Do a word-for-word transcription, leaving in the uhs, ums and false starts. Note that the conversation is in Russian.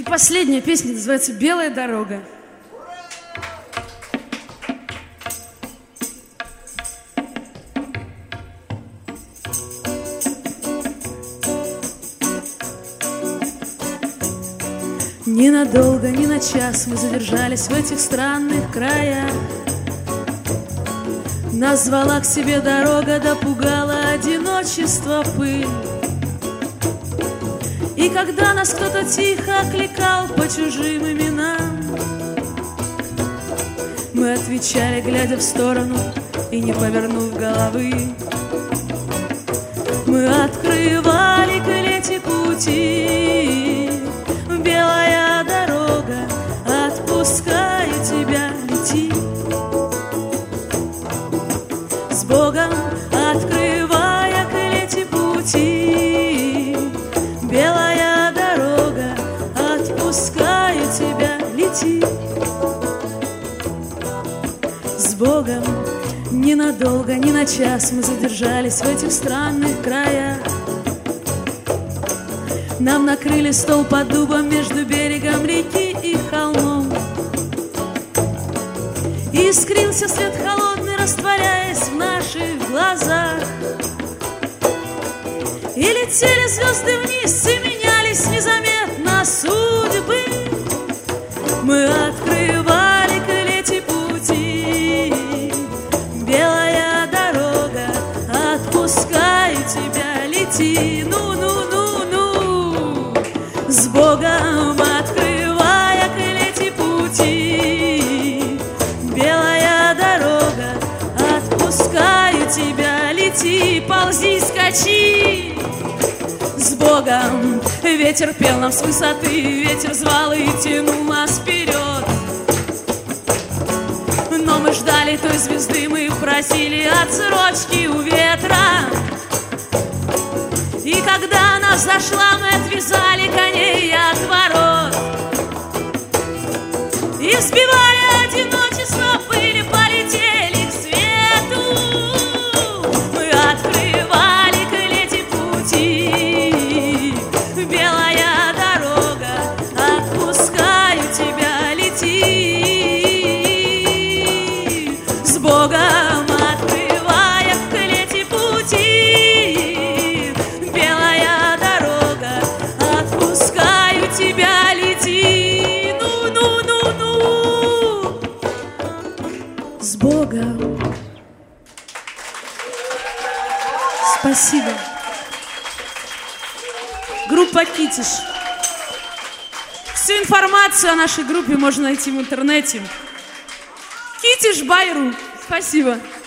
И последняя песня называется «Белая дорога». Ненадолго, ни на час мы задержались в этих странных краях. Нас звала к себе дорога, да пугала одиночество пыль. И когда нас кто-то тихо окликал по чужим именам, мы отвечали, глядя в сторону и не повернув головы. Мы открывали клети пути. Белая дорога, отпускаю тебя, лети. С Богом, открывая клети пути. Белая дорога, отпускаю тебя, лети. С Богом, ненадолго, ни на час мы задержались в этих странных краях. Нам накрыли стол под дубом между берегом реки и холмом. И искрился свет холодный, растворяясь в наших глазах. И летели звезды вниз, и менялись незаметно судьбы. Мы открывали клети пути. Белая дорога, отпускаю тебя, лети. Ну-ну-ну-ну. С Богом, открывая клети пути. Белая дорога, отпускаю тебя, лети. Ползи, скачи. С Богом. Ветер пел нам с высоты, ветер звал и тянул нас вперед. Но мы ждали той звезды, мы просили отсрочки у ветра. И когда она зашла, мы отвязали коней от ворот. И сбивая одиночество пыли, полетели к свету. Мы открывали клети пути. Белая дорога, отпускаю тебя, лети. С Богом, открывая клети пути. Белая дорога, отпускаю тебя, лети. Ну-ну-ну-ну. С Богом. Спасибо. Группа «Китиш». Всю информацию о нашей группе можно найти в интернете. Китиш Байру. Спасибо.